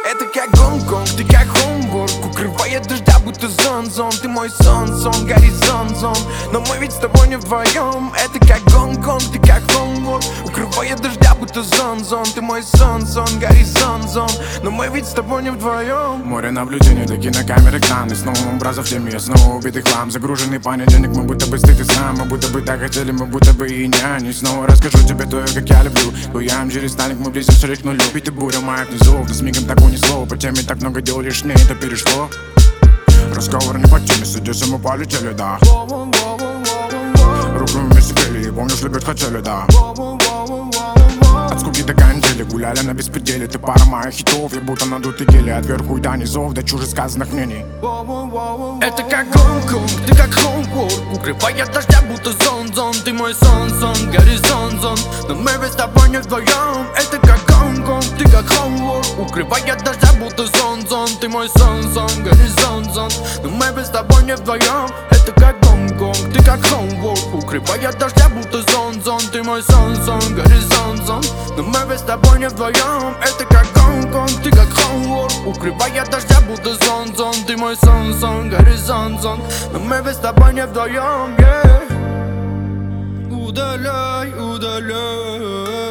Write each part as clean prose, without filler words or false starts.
Это как Гонконг, ты как Хомбург, укрывает дождя, будто зон-зон. Ты мой сон-сон, горизонт-зон, но мы ведь с тобой не вдвоем. Это как Гонконг, ты как Хомбург, укрывает дождя, будто зон-зон. Ты мой сон-сон, горизонт-зон, но мы ведь с тобой не вдвоем. Море наблюдений, до кинокамеры экраны. Снова образов в теме, снова убитый хлам. Загруженный понедельник, мы будто бы стыд и сам. Мы будто бы так хотели, мы будто бы и няни. Снова расскажу тебе то, как я люблю. Буям через сталик, мы близимся к нулю. Ведь ты буря моя внизу, да с мигом так унесло. По теме так много дел, лишь мне это перешло. Разговор не по теме, садись, мы полетели, да. Руку вместе пели, помнишь, любят хотели, да. От скуки до канители, гуляли на беспределе. Ты пара моих хитов, я будто надутый гели. От верху и до низов, до чужих сказанных мнений. Это как Гонконг, ты как Хомбург, укрывает дождя, будто зон-зон. Ты мой сон-сон, горизонт-зон, но мы ведь с тобой не вдвоем. Это как Гонконг, ты как Хомбург, укрывает дождя, будто зон-зон. Ты мой сон-сон, горизонт-зон, но мы ведь с тобой не вдвоем. Это как Гонконг, ты как Хомбург, укрывает дождя, будто зон-зон. Ты мой сон-сон, горизонт-зон, но мы ведь с тобой не вдвоем. Это как Гонконг, ты как Хомбург, укрывает дождя, будто зон-зон. Ты мой сон-сон, горизонт-зон, но мы ведь с тобой не вдвоем, yeah. Удаляй, удаляй,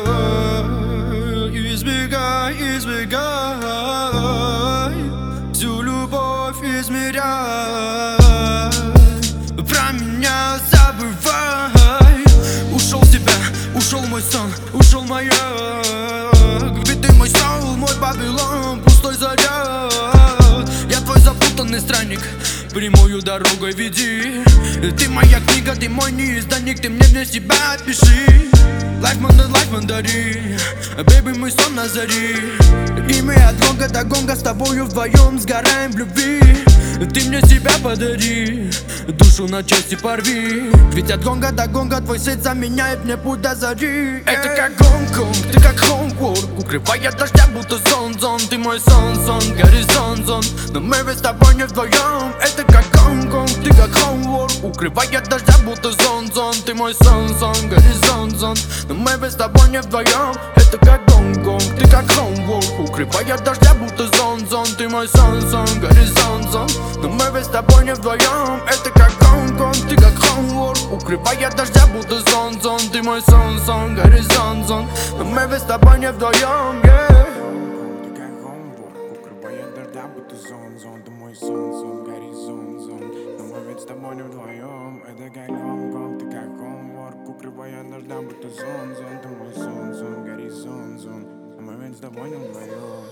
избегай, избегай, всю любовь измеряй, про меня забывай. Ушел с тебя, ушел мой сон, ушел маяк. Ведь ты мой соул, мой Вавилон, пустой заряд. Я твой запутанный странник, прямую дорогой веди. Ты моя книга, ты мой неизданник, ты мне для себя пиши. Лайф мандарин, бэйби, мой сон на заре. И мы от гонга до гонга с тобою вдвоем сгораем в любви. Ты мне себя подари, душу на части порви. Ведь от гонга до гонга твой свет заменяет мне путь до зари. Это как Гонконг, ты как Хомбург, укрывает дождя, будто зон-зон. Ты мой сон-сон, горизонт-зон, но мы ведь с тобой не вдвоем. Это как Гонконг, ты как Хомбург, укрывает дождя, будто зон-зон. Ты мой сон-сон, горизонт-зон, но мы ведь с тобой не вдвоем. Это как Гонконг, ты как Хомбург, укрывает дождя, будто зон-зон. Ты мой сон-сон, горизонт-зон, но мы ведь с тобой не вдвоем. Это как Гонконг, ты как Хомбург, укрывает дождя, будто зон-зон. Ты мой сон-сон, горизонт-зон, но мы ведь с тобой не вдвоем, yeah. Ты как Хомбург, укрывает дождя, будто зон-зон. Ты мой сон-сон, горизонт-зон, но мы ведь с тобой не вдвоем. Это как Гонконг, ты как Хомбург, укрывает дождя, будто зон-зон. Ты мой сон-сон, горизонт-зон, но мы ведь с тобой не вдвоем.